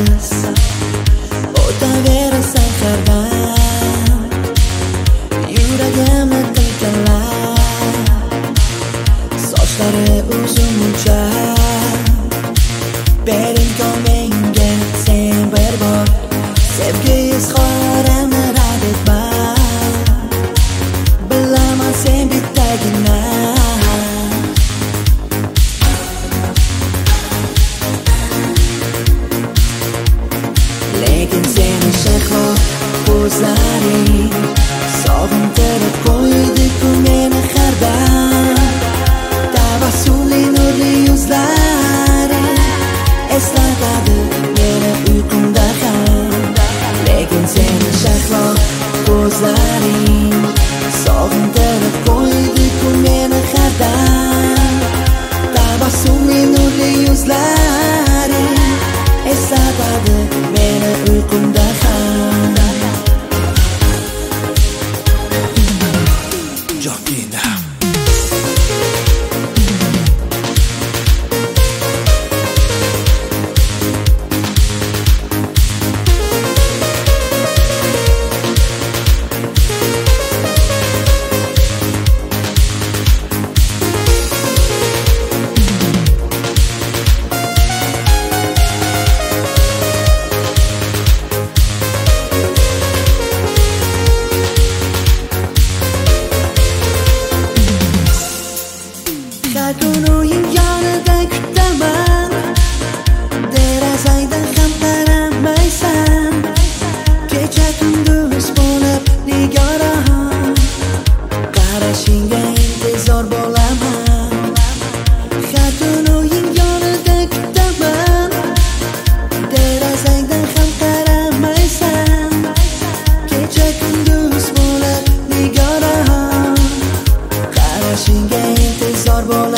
yolg'iz o'taverasan hardan yuragimni qilganlar sochlari uzuncha berimkon menga sen bir bor sevgi izhorimni rad etma bilaman sen bittagina lekin seni shahlo ko'zlaring sog'intirib qo'ydi-ku meni hardan tabassumli nurli yuzlaring eslatadi meni uyqumda ham lekin seni shahlo ko'zlaring sog'intirib qo'ydi-ku meni hardan tabassumli nurli yuzlaring eslatadi meni uyqumda ham Jokina har kun o'yin yonida kutaman derazangdan ham qaramaysan kecha kunduz bo'lib nigoraman qarashingga intizor bo'laman har kun o'yin yonida kutaman derazangdan ham qaramaysan kecha kunduz bo'lib nigoraman qarashingga intizor bo'laman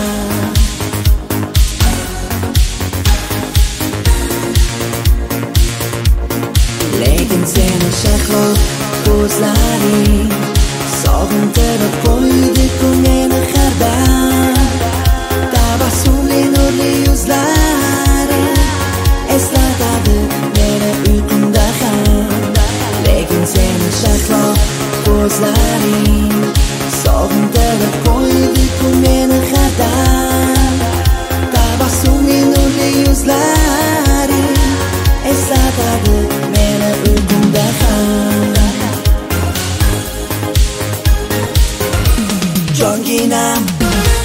lekin seni shahlo ko'zlaring sog'intirib qo'ydi-ku meni hardan tabassumli nurli yuzlaring eslatadi meni uyqumda ham lekin seni shahlo ko'zlaring sog'intirib qo'ydi-ku meni hardan tabassumli nurli yuzlaring eslatadi meni uyqumda ham jonginam